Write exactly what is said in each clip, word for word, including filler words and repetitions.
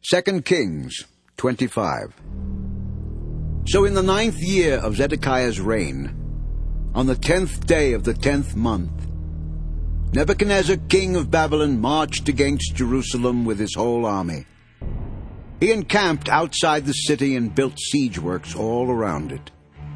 Second Kings twenty-five. So in the ninth year of Zedekiah's reign, on the tenth day of the tenth month, Nebuchadnezzar king of Babylon marched against Jerusalem with his whole army. He encamped outside the city and built siege works all around it.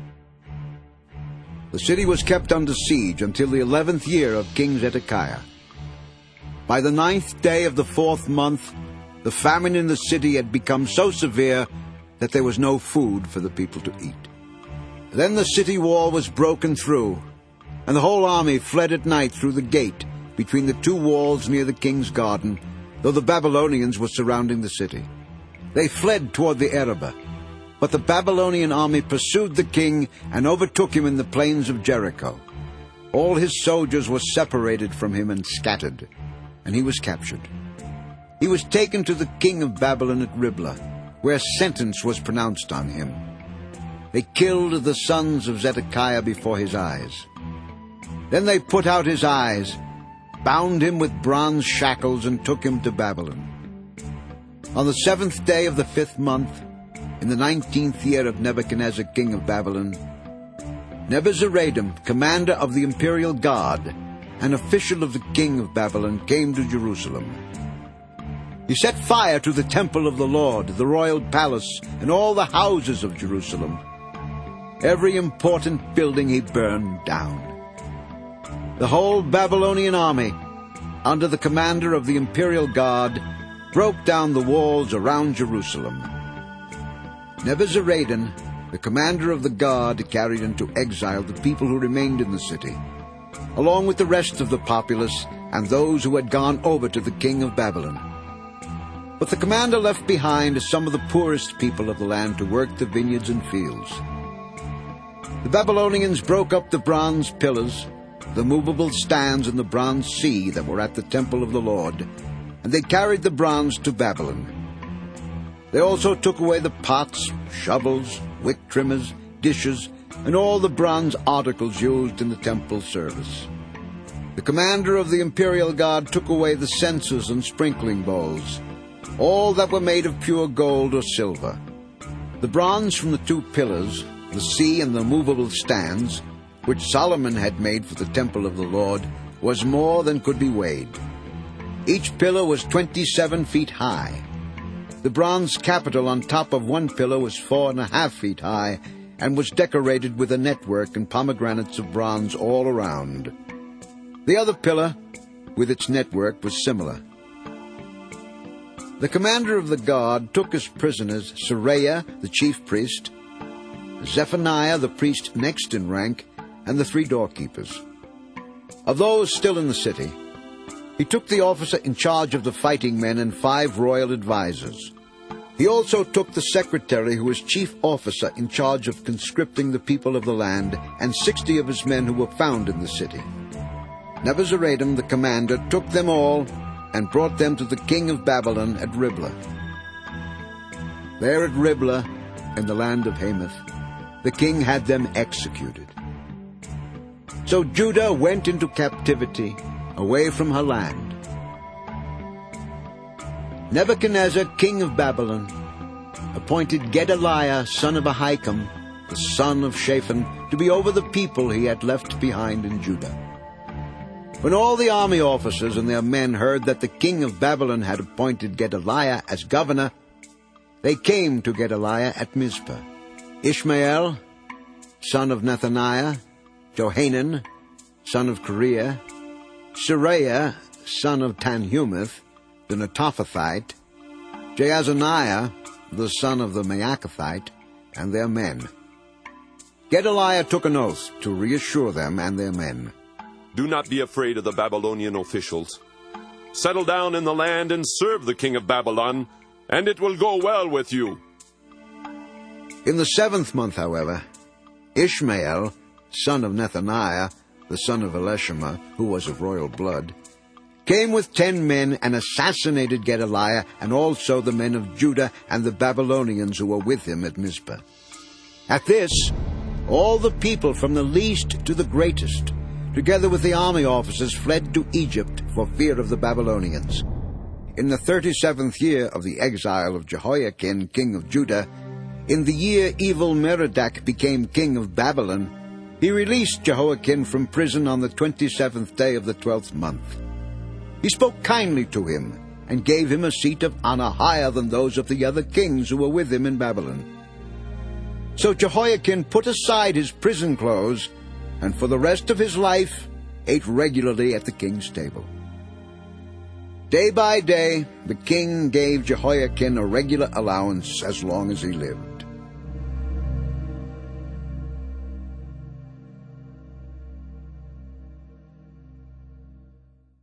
The city was kept under siege until the eleventh year of King Zedekiah. By the ninth day of the fourth month, the famine in the city had become so severe that there was no food for the people to eat. Then the city wall was broken through, and the whole army fled at night through the gate between the two walls near the king's garden, though the Babylonians were surrounding the city. They fled toward the Arabah, but the Babylonian army pursued the king and overtook him in the plains of Jericho. All his soldiers were separated from him and scattered, and he was captured. He was taken to the king of Babylon at Riblah, where sentence was pronounced on him. They killed the sons of Zedekiah before his eyes. Then they put out his eyes, bound him with bronze shackles, and took him to Babylon. On the seventh day of the fifth month, in the nineteenth year of Nebuchadnezzar king of Babylon, Nebuzaradan, commander of the imperial guard, an official of the king of Babylon, came to Jerusalem. He set fire to the temple of the Lord, the royal palace, and all the houses of Jerusalem. Every important building he burned down. The whole Babylonian army, under the commander of the imperial guard, broke down the walls around Jerusalem. Nebuzaradan, the commander of the guard, carried into exile the people who remained in the city, along with the rest of the populace and those who had gone over to the king of Babylon. But the commander left behind some of the poorest people of the land to work the vineyards and fields. The Babylonians broke up the bronze pillars, the movable stands, and the bronze sea that were at the temple of the Lord, and they carried the bronze to Babylon. They also took away the pots, shovels, wick trimmers, dishes, and all the bronze articles used in the temple service. The commander of the imperial guard took away the censers and sprinkling bowls, all that were made of pure gold or silver. The bronze from the two pillars, the sea and the movable stands, which Solomon had made for the temple of the Lord, was more than could be weighed. Each pillar was twenty-seven feet high. The bronze capital on top of one pillar was four and a half feet high, and was decorated with a network and pomegranates of bronze all around. The other pillar, with its network, was similar. The commander of the guard took as prisoners Seraiah, the chief priest, Zephaniah, the priest next in rank, and the three doorkeepers. Of those still in the city, he took the officer in charge of the fighting men and five royal advisers. He also took the secretary who was chief officer in charge of conscripting the people of the land, and sixty of his men who were found in the city. Nebuzaradan, the commander, took them all and brought them to the king of Babylon at Riblah. There at Riblah, in the land of Hamath, the king had them executed. So Judah went into captivity away from her land. Nebuchadnezzar, king of Babylon, appointed Gedaliah, son of Ahikam, the son of Shaphan, to be over the people he had left behind in Judah. When all the army officers and their men heard that the king of Babylon had appointed Gedaliah as governor, they came to Gedaliah at Mizpah. Ishmael, son of Nethaniah, Johanan, son of Kareah, Seraiah, son of Tanhumeth, the Netophathite, Jaazaniah, the son of the Maacathite, and their men. Gedaliah took an oath to reassure them and their men. Do not be afraid of the Babylonian officials. Settle down in the land and serve the king of Babylon, and it will go well with you. In the seventh month, however, Ishmael, son of Nethaniah, the son of Elishama, who was of royal blood, came with ten men and assassinated Gedaliah and also the men of Judah and the Babylonians who were with him at Mizpah. At this, all the people from the least to the greatest, together with the army officers, fled to Egypt for fear of the Babylonians. in the thirty-seventh year of the exile of Jehoiakim, king of Judah, in the year Evil-Merodach became king of Babylon, he released Jehoiakim from prison on the twenty-seventh day of the twelfth month. He spoke kindly to him, and gave him a seat of honor higher than those of the other kings who were with him in Babylon. So Jehoiakim put aside his prison clothes, and for the rest of his life ate regularly at the king's table. Day by day the king gave Jehoiakim a regular allowance as long as he lived.